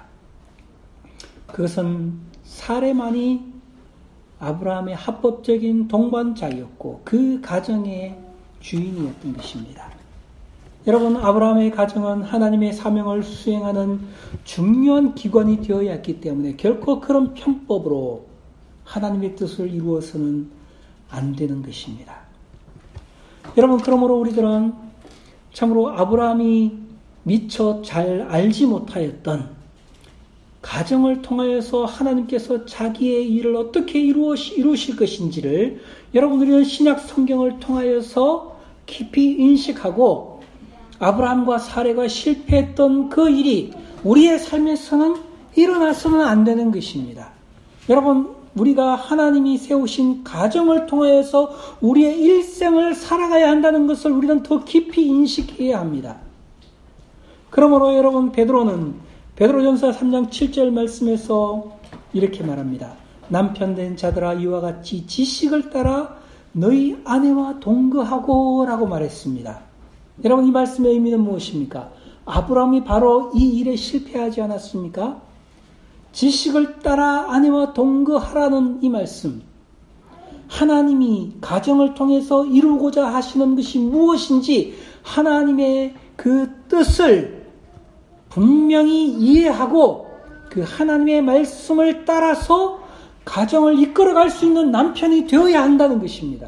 그것은 사레만이 아브라함의 합법적인 동반자였고 그 가정의 주인이었던 것입니다. 여러분, 아브라함의 가정은 하나님의 사명을 수행하는 중요한 기관이 되어야 했기 때문에 결코 그런 편법으로 하나님의 뜻을 이루어서는 안 되는 것입니다. 여러분, 그러므로 우리들은 참으로 아브라함이 미처 잘 알지 못하였던 가정을 통하여서 하나님께서 자기의 일을 어떻게 이루실 것인지를 여러분, 우리는 신약 성경을 통하여서 깊이 인식하고 아브라함과 사레가 실패했던 그 일이 우리의 삶에서는 일어나서는 안 되는 것입니다. 여러분, 우리가 하나님이 세우신 가정을 통하여서 우리의 일생을 살아가야 한다는 것을 우리는 더 깊이 인식해야 합니다. 그러므로 여러분, 베드로전서 3장 7절 말씀에서 이렇게 말합니다. 남편 된 자들아, 이와 같이 지식을 따라 너희 아내와 동거하고 라고 말했습니다. 여러분, 이 말씀의 의미는 무엇입니까? 아브라함이 바로 이 일에 실패하지 않았습니까? 지식을 따라 아내와 동거하라는 이 말씀, 하나님이 가정을 통해서 이루고자 하시는 것이 무엇인지 하나님의 그 뜻을 분명히 이해하고 그 하나님의 말씀을 따라서 가정을 이끌어갈 수 있는 남편이 되어야 한다는 것입니다.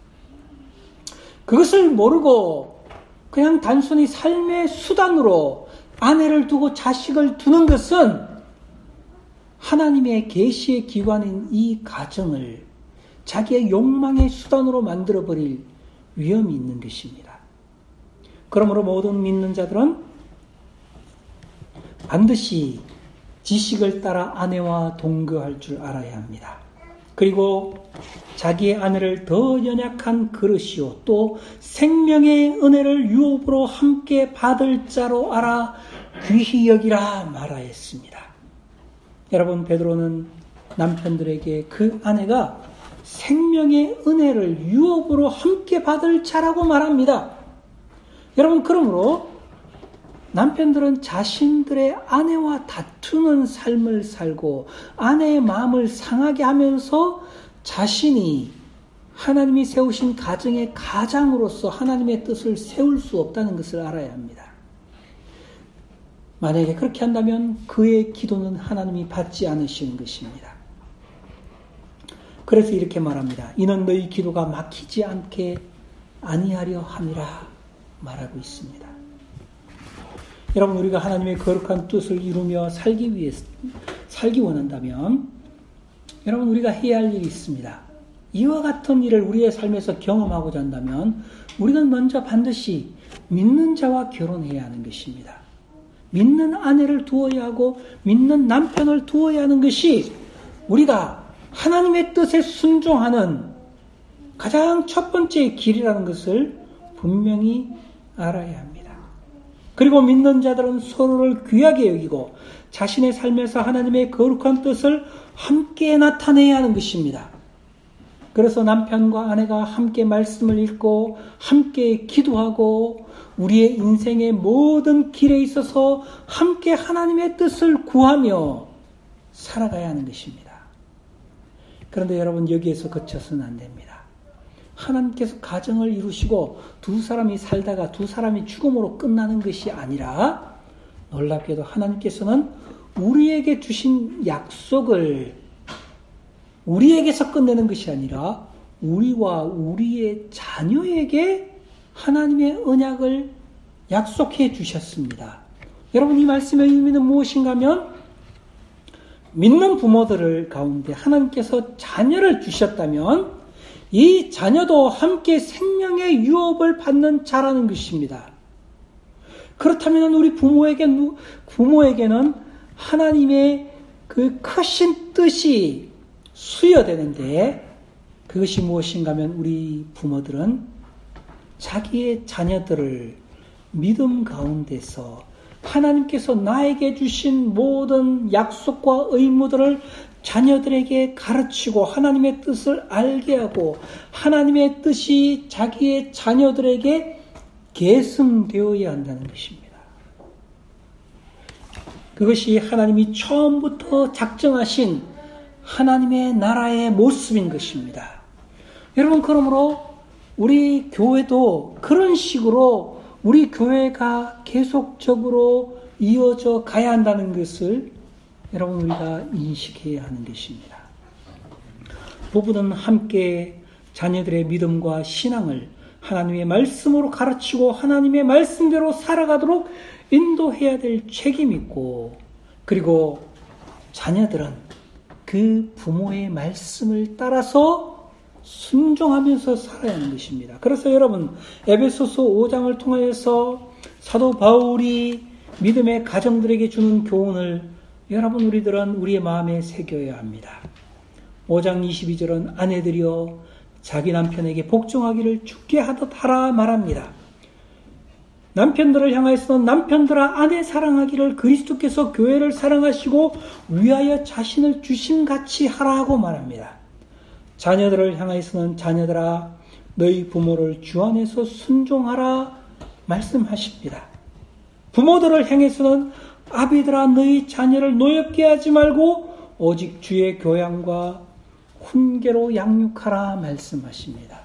그것을 모르고 그냥 단순히 삶의 수단으로 아내를 두고 자식을 두는 것은 하나님의 계시의 기관인 이 가정을 자기의 욕망의 수단으로 만들어버릴 위험이 있는 것입니다. 그러므로 모든 믿는 자들은 반드시 지식을 따라 아내와 동거할 줄 알아야 합니다. 그리고 자기의 아내를 더 연약한 그릇이요 또 생명의 은혜를 유업으로 함께 받을 자로 알아 귀히 여기라 말하였습니다. 여러분, 베드로는 남편들에게 그 아내가 생명의 은혜를 유업으로 함께 받을 자라고 말합니다. 여러분, 그러므로 남편들은 자신들의 아내와 다투는 삶을 살고 아내의 마음을 상하게 하면서 자신이 하나님이 세우신 가정의 가장으로서 하나님의 뜻을 세울 수 없다는 것을 알아야 합니다. 만약에 그렇게 한다면 그의 기도는 하나님이 받지 않으시는 것입니다. 그래서 이렇게 말합니다. 이는 너희 기도가 막히지 않게 아니하려 함이라 말하고 있습니다. 여러분, 우리가 하나님의 거룩한 뜻을 이루며 살기 원한다면 여러분, 우리가 해야 할 일이 있습니다. 이와 같은 일을 우리의 삶에서 경험하고자 한다면 우리는 먼저 반드시 믿는 자와 결혼해야 하는 것입니다. 믿는 아내를 두어야 하고 믿는 남편을 두어야 하는 것이 우리가 하나님의 뜻에 순종하는 가장 첫 번째 길이라는 것을 분명히 알아야 합니다. 그리고 믿는 자들은 서로를 귀하게 여기고 자신의 삶에서 하나님의 거룩한 뜻을 함께 나타내야 하는 것입니다. 그래서 남편과 아내가 함께 말씀을 읽고 함께 기도하고 우리의 인생의 모든 길에 있어서 함께 하나님의 뜻을 구하며 살아가야 하는 것입니다. 그런데 여러분, 여기에서 그쳐서는 안 됩니다. 하나님께서 가정을 이루시고 두 사람이 살다가 두 사람이 죽음으로 끝나는 것이 아니라 놀랍게도 하나님께서는 우리에게 주신 약속을 우리에게서 끝내는 것이 아니라 우리와 우리의 자녀에게 하나님의 언약을 약속해 주셨습니다. 여러분, 이 말씀의 의미는 무엇인가 하면 믿는 부모들 가운데 하나님께서 자녀를 주셨다면 이 자녀도 함께 생명의 유업을 받는 자라는 것입니다. 그렇다면 우리 부모에게는 하나님의 그 크신 뜻이 수여되는데 그것이 무엇인가 하면 우리 부모들은 자기의 자녀들을 믿음 가운데서 하나님께서 나에게 주신 모든 약속과 의무들을 자녀들에게 가르치고 하나님의 뜻을 알게 하고 하나님의 뜻이 자기의 자녀들에게 계승되어야 한다는 것입니다. 그것이 하나님이 처음부터 작정하신 하나님의 나라의 모습인 것입니다. 여러분, 그러므로 우리 교회도 그런 식으로 우리 교회가 계속적으로 이어져 가야 한다는 것을 여러분 우리가 인식해야 하는 것입니다. 부부는 함께 자녀들의 믿음과 신앙을 하나님의 말씀으로 가르치고 하나님의 말씀대로 살아가도록 인도해야 될 책임이 있고, 그리고 자녀들은 그 부모의 말씀을 따라서 순종하면서 살아야 하는 것입니다. 그래서 여러분, 에베소서 5장을 통하여서 사도 바울이 믿음의 가정들에게 주는 교훈을 여러분 우리들은 우리의 마음에 새겨야 합니다. 5장 22절은 아내들이여 자기 남편에게 복종하기를 주께 하듯 하라 말합니다. 남편들을 향하여서는 남편들아 아내 사랑하기를 그리스도께서 교회를 사랑하시고 위하여 자신을 주심같이 하라고 말합니다. 자녀들을 향하여서는 자녀들아 너희 부모를 주 안에서 순종하라 말씀하십니다. 부모들을 향해서는 아비들아 너희 자녀를 노엽게 하지 말고 오직 주의 교양과 훈계로 양육하라 말씀하십니다.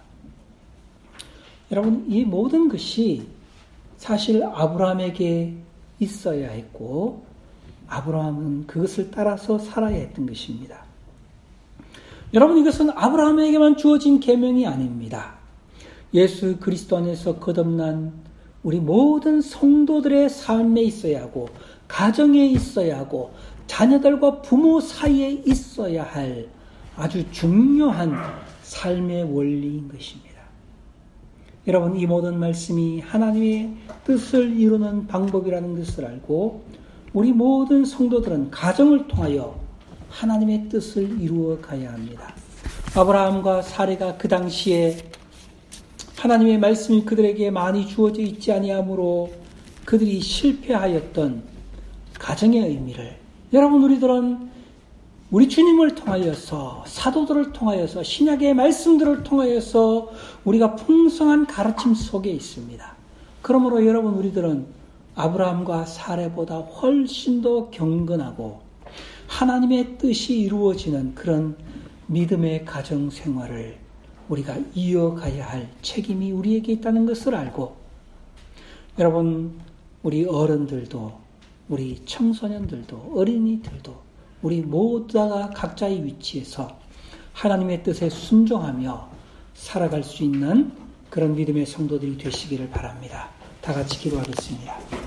여러분, 이 모든 것이 사실 아브라함에게 있어야 했고 아브라함은 그것을 따라서 살아야 했던 것입니다. 여러분, 이것은 아브라함에게만 주어진 계명이 아닙니다. 예수 그리스도 안에서 거듭난 우리 모든 성도들의 삶에 있어야 하고 가정에 있어야 하고 자녀들과 부모 사이에 있어야 할 아주 중요한 삶의 원리인 것입니다. 여러분, 이 모든 말씀이 하나님의 뜻을 이루는 방법이라는 것을 알고 우리 모든 성도들은 가정을 통하여 하나님의 뜻을 이루어 가야 합니다. 아브라함과 사레가 그 당시에 하나님의 말씀이 그들에게 많이 주어져 있지 아니하므로 그들이 실패하였던 가정의 의미를 여러분 우리들은 우리 주님을 통하여서 사도들을 통하여서 신약의 말씀들을 통하여서 우리가 풍성한 가르침 속에 있습니다. 그러므로 여러분 우리들은 아브라함과 사레보다 훨씬 더 경건하고 하나님의 뜻이 이루어지는 그런 믿음의 가정 생활을 우리가 이어가야 할 책임이 우리에게 있다는 것을 알고 여러분 우리 어른들도 우리 청소년들도 어린이들도 우리 모두가 각자의 위치에서 하나님의 뜻에 순종하며 살아갈 수 있는 그런 믿음의 성도들이 되시기를 바랍니다. 다 같이 기도하겠습니다.